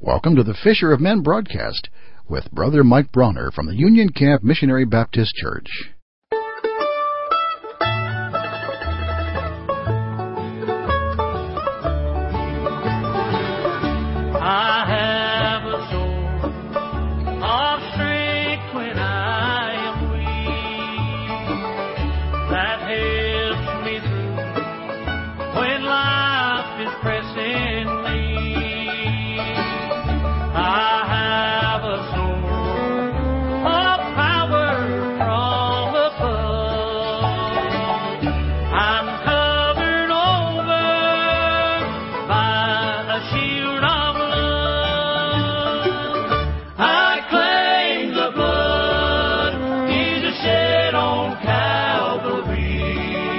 Welcome to the Fisher of Men broadcast with Brother Mike Bronner from the Union Camp Missionary Baptist Church. I have a soul of strength when I am weak, that helps me through when life is pressing me. I have a soul of power from above. I'm covered over by a shield of love. I claim the blood Jesus shed on Calvary.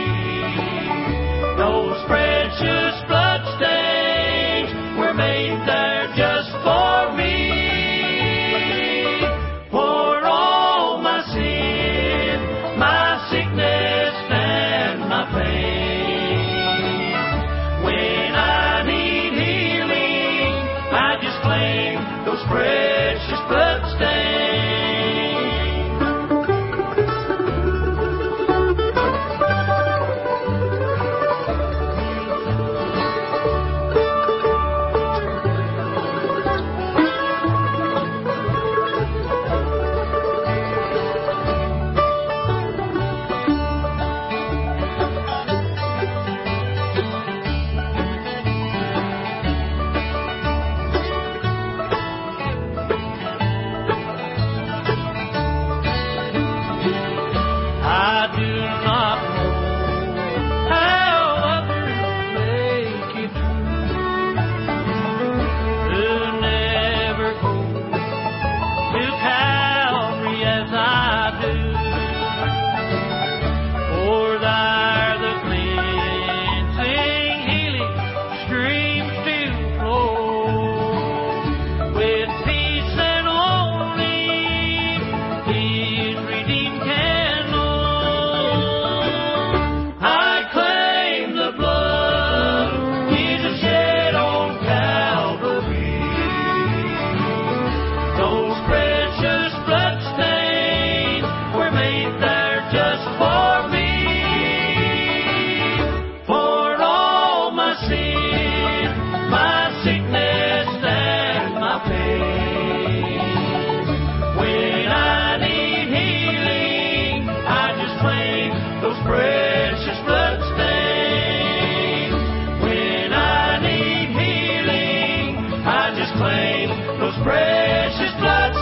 Those precious blood stains were made there just for me. For all my sin, my sickness and my pain. When I need healing, I just claim those precious blood stains. I do not know how others make it through, who never go to Calvary as I do. For there the cleansing, healing streams do flow, with peace and only His redeemed can know. I claim the blood Jesus shed on Calvary. Those precious blood stains were made there just for me. For all my sin, my sickness and my pain. When I need healing, I just claim those precious blood stains. When I need healing, I just claim those precious blood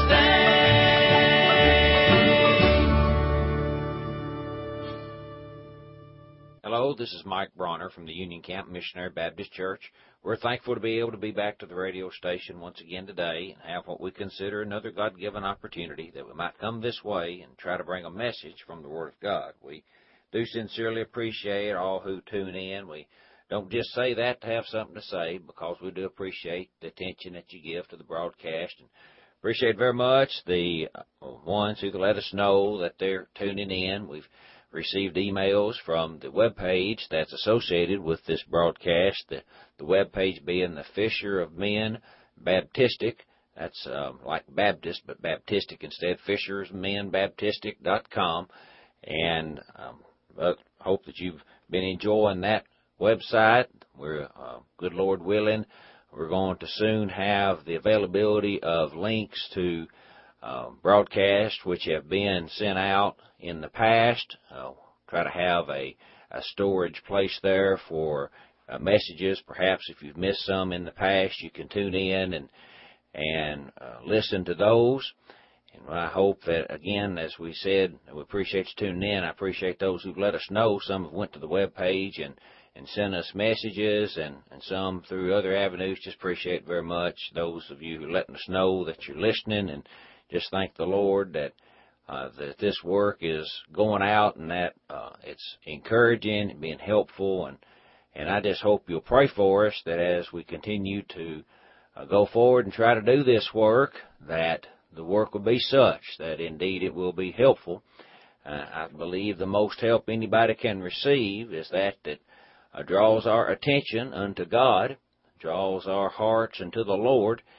stains. Hello, this is Mike Bronner from the Union Camp Missionary Baptist Church. We're thankful to be able to be back to the radio station once again today and have what we consider another God-given opportunity that we might come this way and try to bring a message from the Word of God. We do sincerely appreciate all who tune in. We don't just say that to have something to say, because we do appreciate the attention that you give to the broadcast, and appreciate very much the ones who let us know that they're tuning in. We've received emails from the web page that's associated with this broadcast, the web page being the Fisher of Men Baptistic. That's like Baptist, but Baptistic instead, fishersmenbaptistic.com. And I hope that you've been enjoying that website. We're, good Lord willing, we're going to soon have the availability of links to broadcasts which have been sent out in the past. Try to have a storage place there for messages. Perhaps if you've missed some in the past, you can tune in and listen to those. And I hope that, again, as we said, we appreciate you tuning in. I appreciate those who've let us know. Some have went to the web page and sent us messages, and some through other avenues. Just appreciate very much those of you who are letting us know that you're listening, and just thank the Lord that this work is going out and that it's encouraging and being helpful. And I just hope you'll pray for us that as we continue to go forward and try to do this work, that the work will be such that indeed it will be helpful. I believe the most help anybody can receive is that draws our attention unto God, draws our hearts unto the Lord,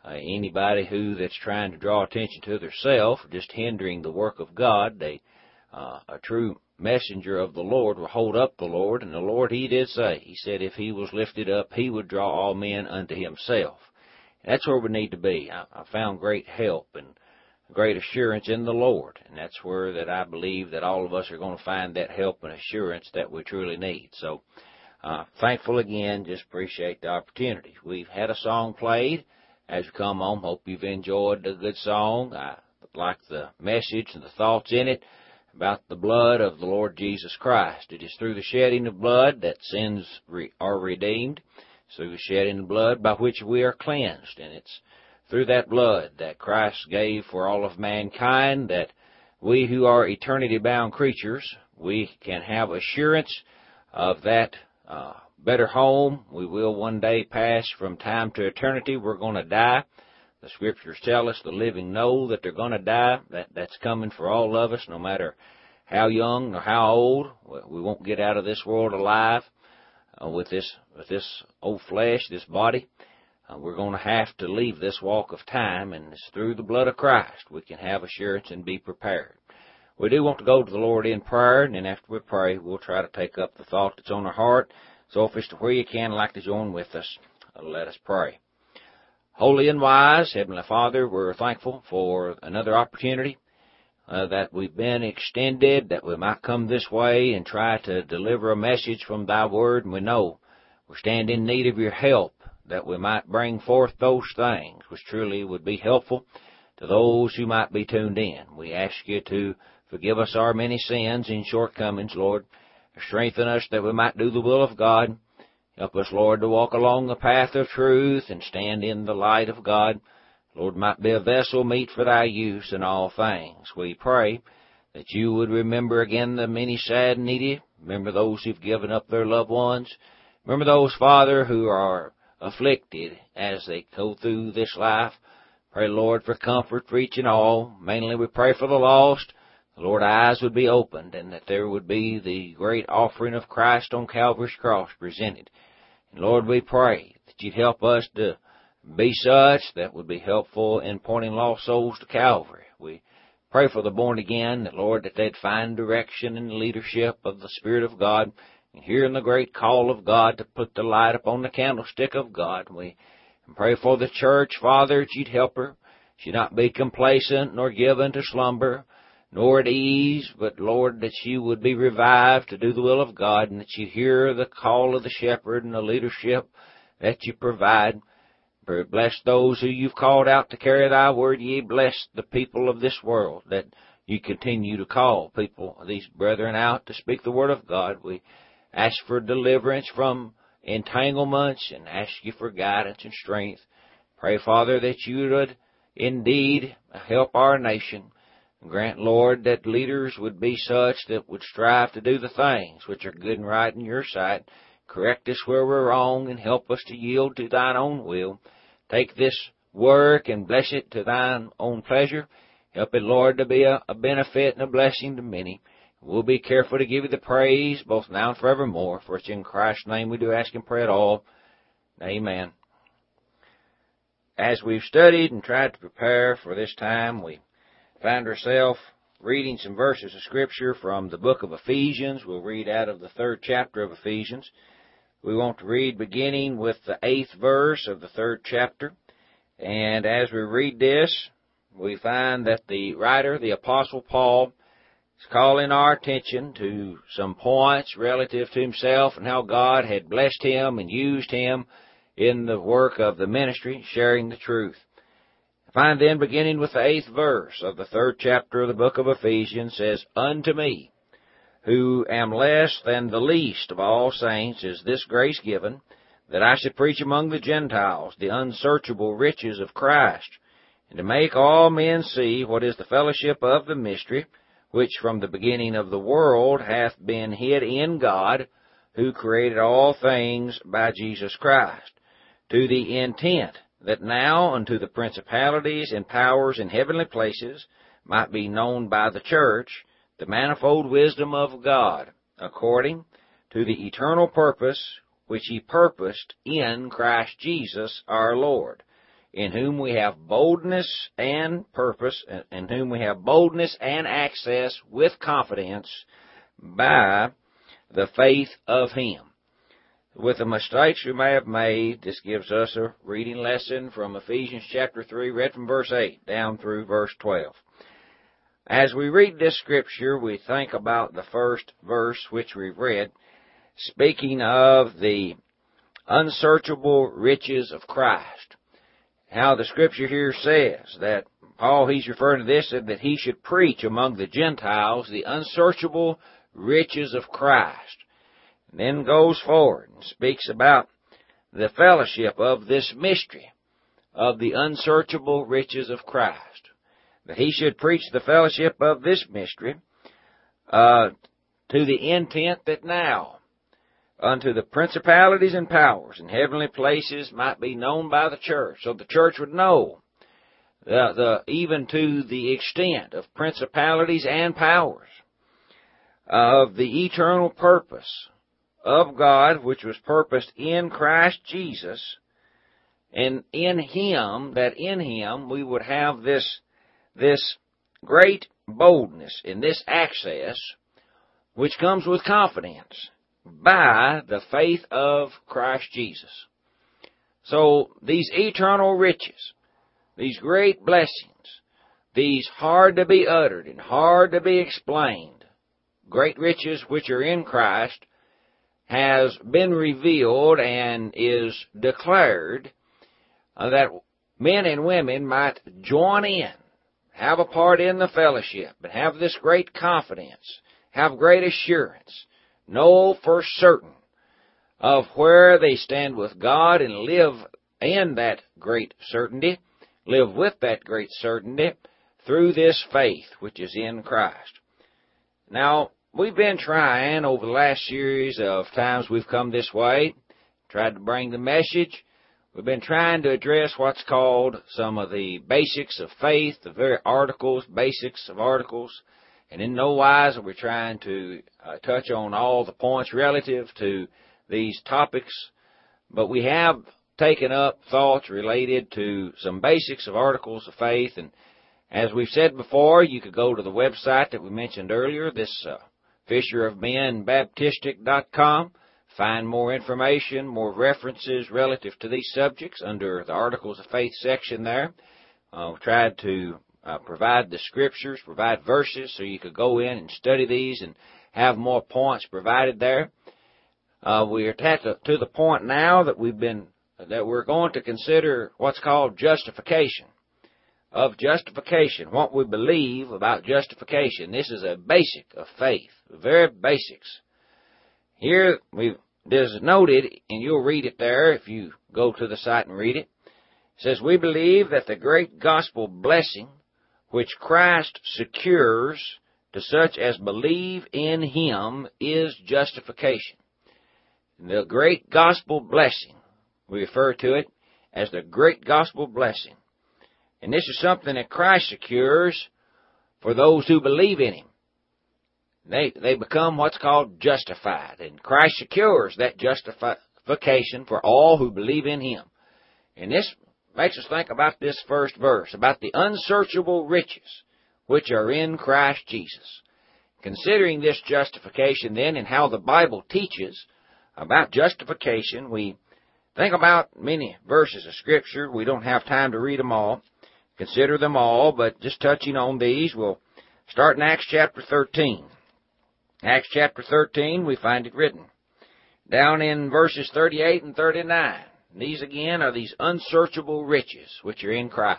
anybody that's trying to draw attention to themselves, just hindering the work of God. A true messenger of the Lord will hold up the Lord, and the Lord, He did say, He said if He was lifted up, He would draw all men unto Himself. And that's where we need to be. I found great help and great assurance in the Lord, and that's where that I believe that all of us are going to find that help and assurance that we truly need. So, thankful again, just appreciate the opportunity. We've had a song played as we come on. Hope you've enjoyed the good song. I like the message and the thoughts in it about the blood of the Lord Jesus Christ. It is through the shedding of blood that sins are redeemed. It's through the shedding of blood by which we are cleansed, and it's through that blood that Christ gave for all of mankind, that we who are eternity-bound creatures, we can have assurance of that better home. We will one day pass from time to eternity. We're going to die. The Scriptures tell us the living know that they're going to die. That's coming for all of us, no matter how young or how old. We won't get out of this world alive with this old flesh, this body. We're going to have to leave this walk of time, and it's through the blood of Christ we can have assurance and be prepared. We do want to go to the Lord in prayer, and then after we pray, we'll try to take up the thought that's on our heart. So if it's to where you can, like to join with us, let us pray. Holy and wise Heavenly Father, we're thankful for another opportunity that we've been extended, that we might come this way and try to deliver a message from Thy Word, and we know we stand in need of Your help, that we might bring forth those things which truly would be helpful to those who might be tuned in. We ask You to forgive us our many sins and shortcomings, Lord. Strengthen us that we might do the will of God. Help us, Lord, to walk along the path of truth and stand in the light of God. Lord, might be a vessel meet for Thy use in all things. We pray that You would remember again the many sad and needy. Remember those who've given up their loved ones. Remember those, Father, who are afflicted as they go through this life. Pray, Lord, for comfort for each and all. Mainly we pray for the lost. The Lord, eyes would be opened, and that there would be the great offering of Christ on Calvary's cross presented. And Lord, we pray that You'd help us to be such that would be helpful in pointing lost souls to Calvary. We pray for the born again, that, Lord, that they'd find direction and leadership of the Spirit of God, and hearing the great call of God to put the light upon the candlestick of God. We pray for the church, Father, that You'd help her. She'd not be complacent nor given to slumber, nor at ease, but, Lord, that she would be revived to do the will of God, and that she'd hear the call of the shepherd and the leadership that You provide. Bless those who You've called out to carry Thy word. Ye bless the people of this world, that You continue to call people, these brethren, out to speak the word of God. We ask for deliverance from entanglements and ask You for guidance and strength. Pray, Father, that You would indeed help our nation. Grant, Lord, that leaders would be such that would strive to do the things which are good and right in Your sight. Correct us where we're wrong and help us to yield to Thine own will. Take this work and bless it to Thine own pleasure. Help it, Lord, to be a benefit and a blessing to many. We'll be careful to give You the praise both now and forevermore. For it's in Christ's name we do ask and pray it all. Amen. As we've studied and tried to prepare for this time, we found ourselves reading some verses of Scripture from the book of Ephesians. We'll read out of the 3rd chapter of Ephesians. We want to read beginning with the 8th verse of the 3rd chapter. And as we read this, we find that the writer, the Apostle Paul, is calling our attention to some points relative to himself and how God had blessed him and used him in the work of the ministry, sharing the truth. Find then, beginning with the 8th verse of the 3rd chapter of the book of Ephesians, says, Unto me, who am less than the least of all saints, is this grace given, that I should preach among the Gentiles the unsearchable riches of Christ, and to make all men see what is the fellowship of the mystery, which from the beginning of the world hath been hid in God, who created all things by Jesus Christ, to the intent that now unto the principalities and powers in heavenly places might be known by the church the manifold wisdom of God, according to the eternal purpose which He purposed in Christ Jesus our Lord, in whom we have boldness and purpose, in whom we have boldness and access with confidence by the faith of Him. With the mistakes we may have made, this gives us a reading lesson from Ephesians chapter 3, read from verse 8 down through verse 12. As we read this scripture, we think about the first verse which we've read, speaking of the unsearchable riches of Christ. How the scripture here says that Paul, he's referring to this, that he should preach among the Gentiles the unsearchable riches of Christ. And then goes forward and speaks about the fellowship of this mystery of the unsearchable riches of Christ. That he should preach the fellowship of this mystery to the intent that now unto the principalities and powers in heavenly places might be known by the church. So the church would know even to the extent of principalities and powers of the eternal purpose of God, which was purposed in Christ Jesus, and in Him, that in Him we would have this great boldness in this access, which comes with confidence by the faith of Christ Jesus. So these eternal riches, these great blessings, these hard to be uttered and hard to be explained, great riches which are in Christ, has been revealed and is declared that men and women might join in, have a part in the fellowship, and have this great confidence, have great assurance, know for certain of where they stand with God and live in that great certainty, live with that great certainty through this faith which is in Christ. Now, we've been trying over the last series of times we've come this way, tried to bring the message. We've been trying to address what's called some of the basics of faith, the very articles, basics of articles, and in no wise are we trying to touch on all the points relative to these topics, but we have taken up thoughts related to some basics of articles of faith, and as we've said before, you could go to the website that we mentioned earlier, this fisherofmenbaptistic.com, find more information, more references relative to these subjects under the Articles of Faith section there. We tried to provide the scriptures, provide verses, so you could go in and study these and have more points provided there. We are to the point now that we're going to consider what's called justification. Of justification, what we believe about justification. This is a basic of faith, the very basics. Here, there's noted, and you'll read it there if you go to the site and read it. It says, we believe that the great gospel blessing which Christ secures to such as believe in Him is justification. The great gospel blessing, we refer to it as the great gospel blessing. And this is something that Christ secures for those who believe in Him. They become what's called justified. And Christ secures that justification for all who believe in Him. And this makes us think about this first verse, about the unsearchable riches which are in Christ Jesus. Considering this justification then and how the Bible teaches about justification, we think about many verses of Scripture. We don't have time to read them all, consider them all, but just touching on these, we'll start in Acts chapter 13. Acts chapter 13, we find it written down in verses 38 and 39. These again are these unsearchable riches which are in Christ.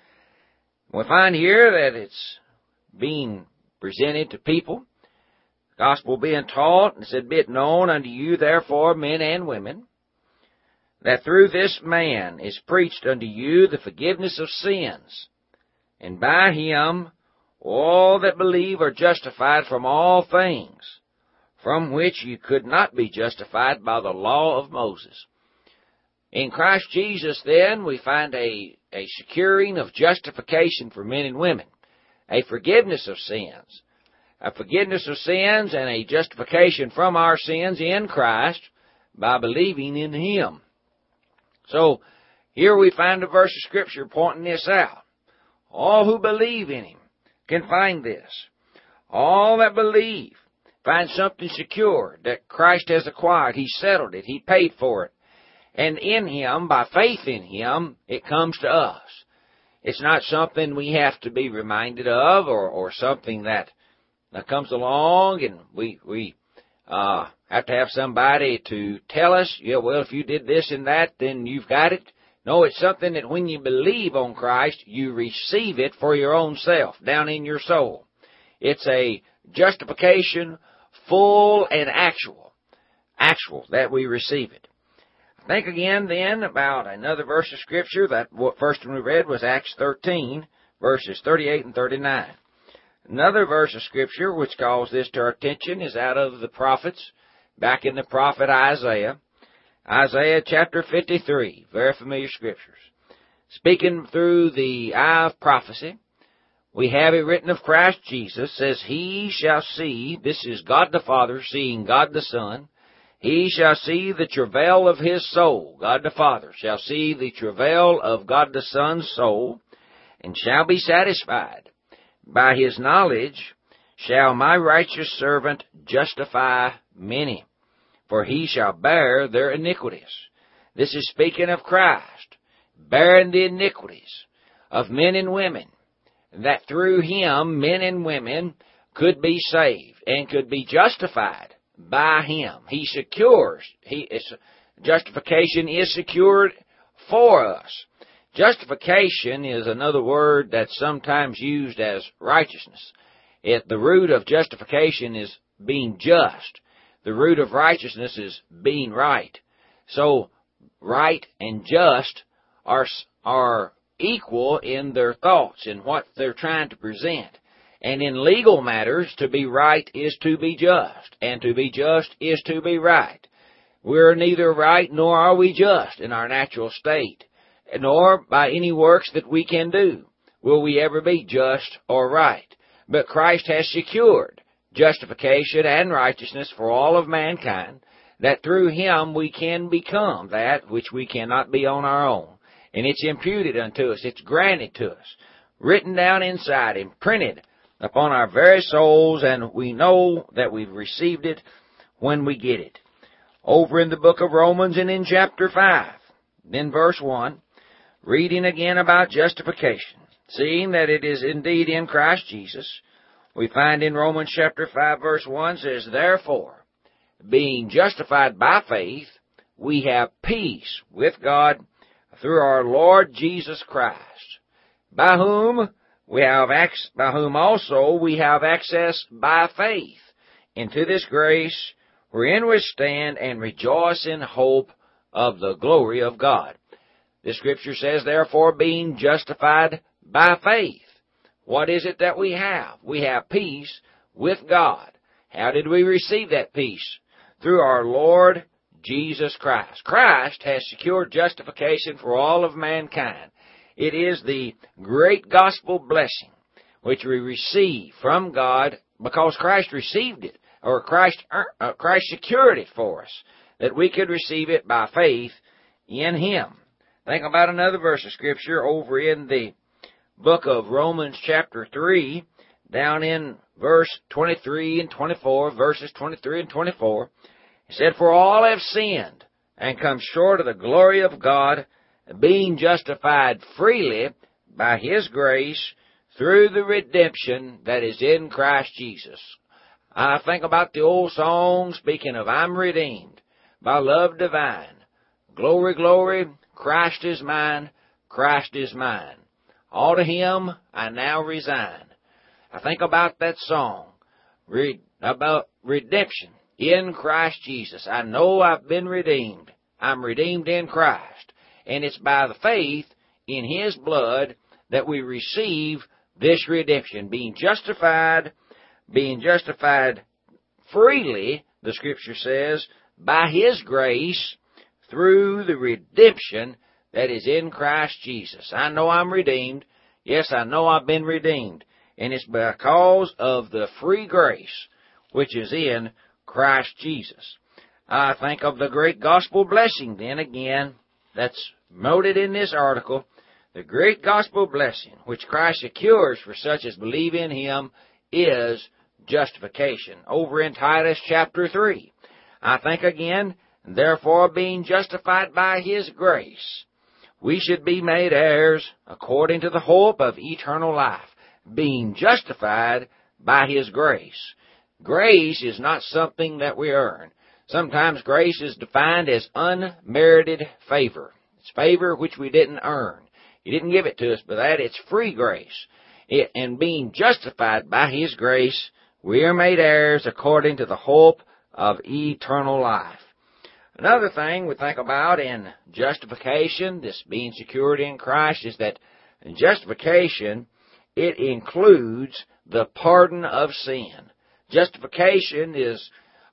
We find here that it's being presented to people, the gospel being taught, and it said, be it known unto you, therefore, men and women, that through this man is preached unto you the forgiveness of sins, and by Him all that believe are justified from all things, from which you could not be justified by the law of Moses. In Christ Jesus, then, we find a securing of justification for men and women, a forgiveness of sins. A forgiveness of sins and a justification from our sins in Christ by believing in Him. So, Here we find a verse of Scripture pointing this out. All who believe in Him can find this. All that believe find something secure that Christ has acquired. He settled it. He paid for it. And in Him, by faith in Him, it comes to us. It's not something we have to be reminded of or something that comes along and we have to have somebody to tell us, yeah, well, if you did this and that, then you've got it. No, it's something that when you believe on Christ, you receive it for your own self, down in your soul. It's a justification, full and actual that we receive it. Think again then about another verse of Scripture. That first one we read was Acts 13, verses 38 and 39. Another verse of Scripture which calls this to our attention is out of the prophets, back in the prophet Isaiah. Isaiah chapter 53, very familiar Scriptures. Speaking through the eye of prophecy, we have it written of Christ Jesus, says, He shall see, this is God the Father seeing God the Son, He shall see the travail of His soul. God the Father shall see the travail of God the Son's soul, and shall be satisfied. By His knowledge shall my righteous servant justify many, for he shall bear their iniquities. This is speaking of Christ, bearing the iniquities of men and women, that through Him men and women could be saved and could be justified by Him. He secures. Justification is secured for us. Justification is another word that's sometimes used as righteousness. The root of justification is being just. The root of righteousness is being right. So, right and just are equal in their thoughts and what they're trying to present. And in legal matters, to be right is to be just, and to be just is to be right. We're neither right nor are we just in our natural state, nor by any works that we can do will we ever be just or right. But Christ has secured justification and righteousness for all of mankind, that through Him we can become that which we cannot be on our own. And it's imputed unto us, it's granted to us, written down inside, imprinted upon our very souls, and we know that we've received it when we get it. Over in the book of Romans and in chapter 5, then verse 1, reading again about justification, seeing that it is indeed in Christ Jesus, we find in Romans chapter 5 verse 1 says, Therefore, being justified by faith, we have peace with God through our Lord Jesus Christ, by whom also we have access by faith into this grace, wherein we stand and rejoice in hope of the glory of God. The Scripture says, therefore, being justified by faith. What is it that we have? We have peace with God. How did we receive that peace? Through our Lord Jesus Christ. Christ has secured justification for all of mankind. It is the great gospel blessing which we receive from God because Christ received it, or Christ secured it for us, that we could receive it by faith in Him. Think about another verse of Scripture over in the book of Romans chapter 3, down in verse 23 and 24, verses 23 and 24. It said, For all have sinned and come short of the glory of God, being justified freely by His grace through the redemption that is in Christ Jesus. I think about the old song speaking of I'm redeemed by love divine. Glory, glory, Christ is mine, Christ is mine. All to Him I now resign. I think about that song, about redemption in Christ Jesus. I know I've been redeemed. I'm redeemed in Christ. And it's by the faith in His blood that we receive this redemption. Being justified freely, the Scripture says, by His grace through the redemption that is in Christ Jesus. I know I'm redeemed. Yes, I know I've been redeemed. And it's because of the free grace which is in Christ Jesus. I think of the great gospel blessing then again that's promoted in this article, the great gospel blessing which Christ secures for such as believe in Him is justification. Over in Titus chapter 3, I think again, therefore being justified by His grace, we should be made heirs according to the hope of eternal life, being justified by His grace. Grace is not something that we earn. Sometimes grace is defined as unmerited favor. It's favor which we didn't earn. He didn't give it to us, but it's free grace. And being justified by His grace, we are made heirs according to the hope of eternal life. Another thing we think about in justification, this being secured in Christ, is that justification, it includes the pardon of sin. Justification is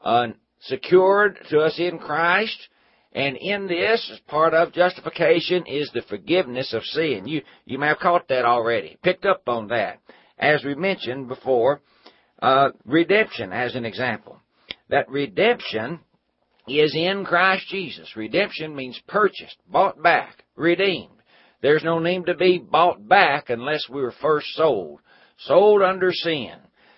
secured to us in Christ, and in this, as part of justification, is the forgiveness of sin. You may have caught that already, picked up on that. As we mentioned before, redemption as an example. That redemption is in Christ Jesus. Redemption means purchased, bought back, redeemed. There's no need to be bought back unless we were first sold. Sold under sin.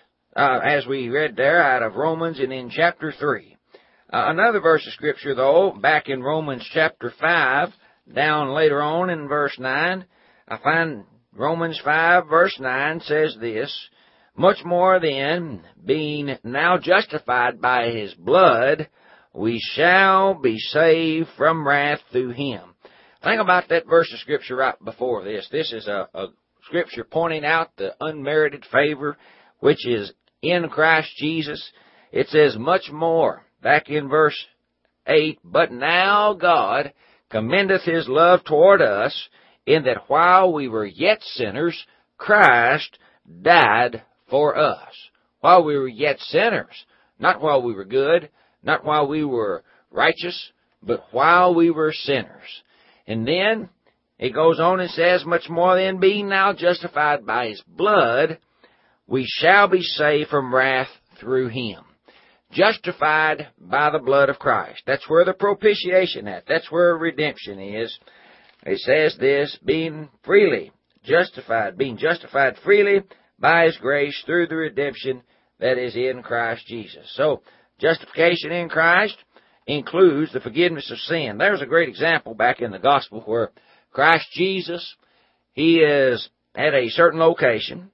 As we read there out of Romans and in chapter 3. Another verse of Scripture, though, back in Romans chapter 5, down later on in verse 9, I find Romans 5, verse 9 says this, much more then, being now justified by His blood, we shall be saved from wrath through Him. Think about that verse of Scripture right before this. This is a Scripture pointing out the unmerited favor which is in Christ Jesus. It says much more, back in verse 8, but now God commendeth His love toward us, in that while we were yet sinners, Christ died for us. While we were yet sinners, not while we were good, not while we were righteous, but while we were sinners. And then it goes on and says, much more than being now justified by His blood, we shall be saved from wrath through Him. Justified by the blood of Christ. That's where the propitiation at. That's where redemption is. It says this, being justified freely by His grace through the redemption that is in Christ Jesus. So, justification in Christ includes the forgiveness of sin. There's a great example back in the gospel where Christ Jesus, He is at a certain location.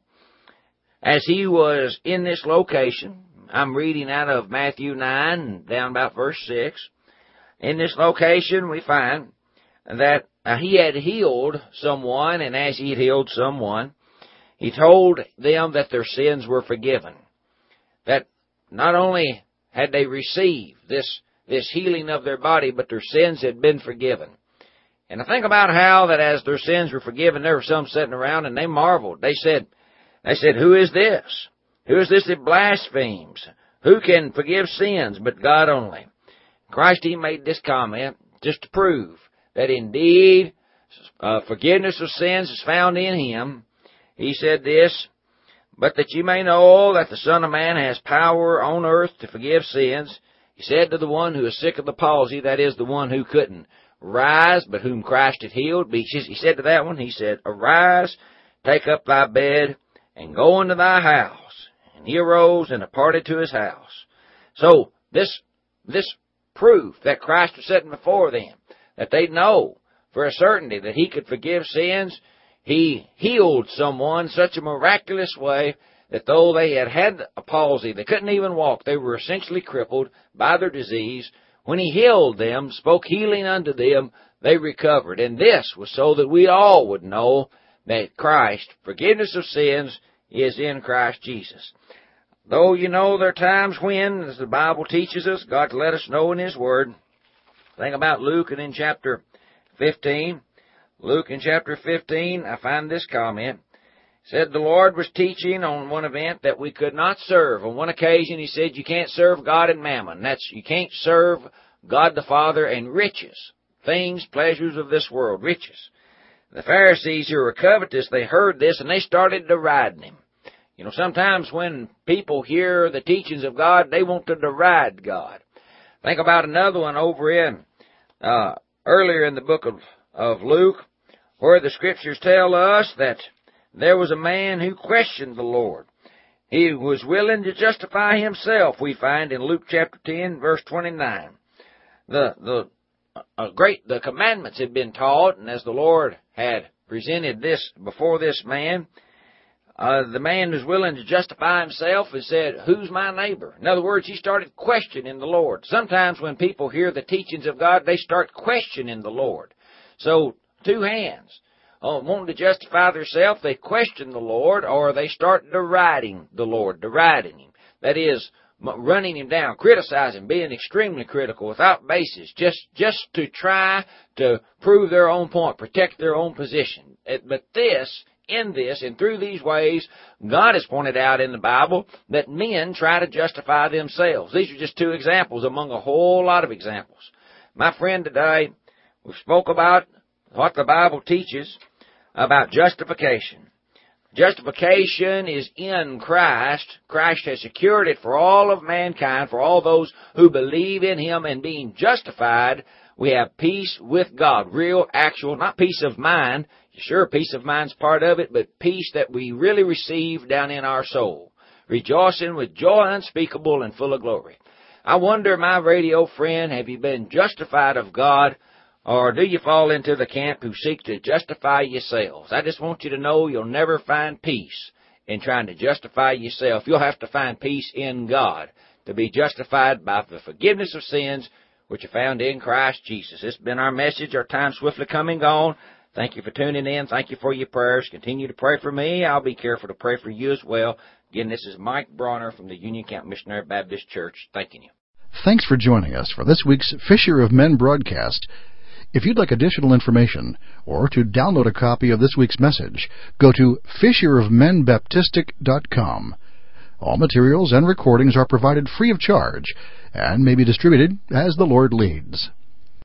As He was in this location, I'm reading out of Matthew 9, down about verse 6. In this location, we find that He had healed someone, and as He had healed someone, He told them that their sins were forgiven. That not only had they received this healing of their body, but their sins had been forgiven. And I think about how that as their sins were forgiven, there were some sitting around and they marveled. They said, who is this? Who is this that blasphemes? Who can forgive sins but God only? Christ, He made this comment just to prove that indeed forgiveness of sins is found in Him. He said this, but that you may know that the Son of Man has power on earth to forgive sins. He said to the one who is sick of the palsy, that is the one who couldn't rise, but whom Christ had healed. He said to that one, He said, arise, take up thy bed, and go into thy house. And he arose and departed to his house. So, this proof that Christ was setting before them, that they'd know for a certainty that He could forgive sins. He healed someone such a miraculous way that though they had a palsy, they couldn't even walk, they were essentially crippled by their disease. When He healed them, spoke healing unto them, they recovered. And this was so that we all would know that Christ, forgiveness of sins, is in Christ Jesus. Though there are times when, as the Bible teaches us, God let us know in His Word. Think about Luke and in chapter 15. Luke in chapter 15, I find this comment. It said the Lord was teaching on one event that we could not serve. On one occasion He said you can't serve God and mammon. You can't serve God the Father and riches. Things, pleasures of this world, riches. The Pharisees who were covetous, they heard this and they started deriding Him. Sometimes when people hear the teachings of God, they want to deride God. Think about another one over in, earlier in the book of of Luke, where the Scriptures tell us that there was a man who questioned the Lord. He was willing to justify himself, we find in Luke chapter 10, verse 29. The commandments had been taught, and as the Lord had presented this before this man, the man was willing to justify himself and said, "Who's my neighbor?" In other words, he started questioning the Lord. Sometimes when people hear the teachings of God, they start questioning the Lord. So, two hands. Wanting to justify themselves, they question the Lord, or they start deriding the Lord, deriding Him. That is, running Him down, criticizing, being extremely critical without basis, just to try to prove their own point, protect their own position. But in this and through these ways, God has pointed out in the Bible that men try to justify themselves. These are just two examples among a whole lot of examples. My friend, today, we spoke about what the Bible teaches about justification. Justification is in Christ. Christ has secured it for all of mankind, for all those who believe in Him, and being justified, we have peace with God. Real, actual, not peace of mind. Sure, peace of mind's part of it, but peace that we really receive down in our soul. Rejoicing with joy unspeakable and full of glory. I wonder, my radio friend, have you been justified of God? Or do you fall into the camp who seek to justify yourselves? I just want you to know you'll never find peace in trying to justify yourself. You'll have to find peace in God to be justified by the forgiveness of sins which are found in Christ Jesus. This has been our message. Our time's swiftly come and gone. Thank you for tuning in. Thank you for your prayers. Continue to pray for me. I'll be careful to pray for you as well. Again, this is Mike Bronner from the Union Camp Missionary Baptist Church. Thanking you. Thanks for joining us for this week's Fisher of Men broadcast. If you'd like additional information or to download a copy of this week's message, go to fisherofmenbaptistic.com. All materials and recordings are provided free of charge and may be distributed as the Lord leads.